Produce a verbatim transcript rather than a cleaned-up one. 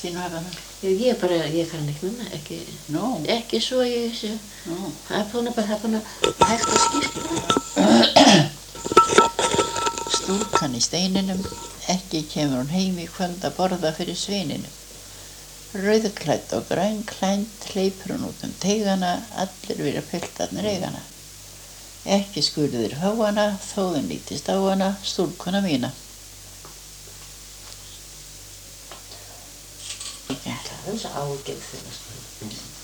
þínu hafana? Ég er bara, ég kann ekki núna, ekki, Nú, ekki svo ég þessu, nú. það er búin að bara, það er búin að hægt að skipta. Stúlkan í steininum, ekki kemur hún heim í kvöld að borða fyrir svininum. Rauðklædd og grönklædd hleypur hún út um teigana, allir vilja piltarnir eigana. Ekki skulu þeir fá hana, þó þeim lítist á hana, stúlkuna mína. Það er svo ágæð þeirra sko.